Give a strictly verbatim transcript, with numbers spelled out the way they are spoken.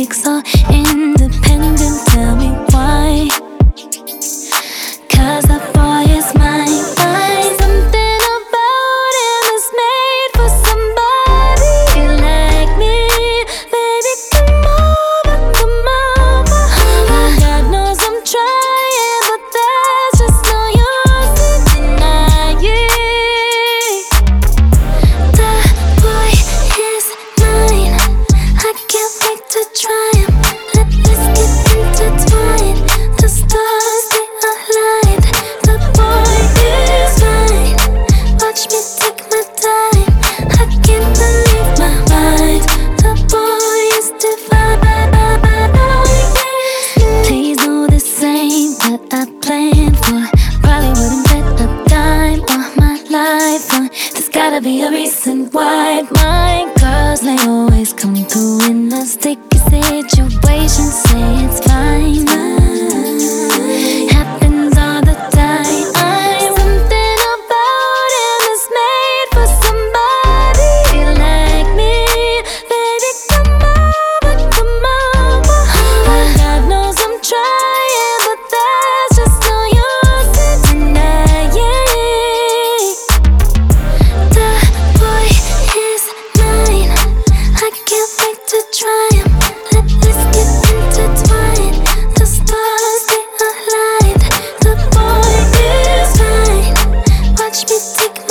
like so independent. Tell me why? 'Cause that boy is mine, mine. Something about him is made for somebody like me. Baby, come over, come over. God knows I'm trying, but there's just no use in denying. That boy is mine. I can't wait to try him. Let this get intertwined. The stars, they aligned. The boy is mine. Watch me take my time. I can't believe my mind. The boy is divine. Please know this ain't what I planned for. Probably wouldn't bet a dime on my life on. There's gotta be a reason why my girls, they always come through in a sticky situation. Say it's fine. Happens all the time. Something about him is made for somebody like me. Baby, come over, come over. God knows I'm trying, but there's just no use in denying. The boy is mine. I can't wait to try him. Let this get intertwined. The stars, they aligned. The boy is mine. Watch me take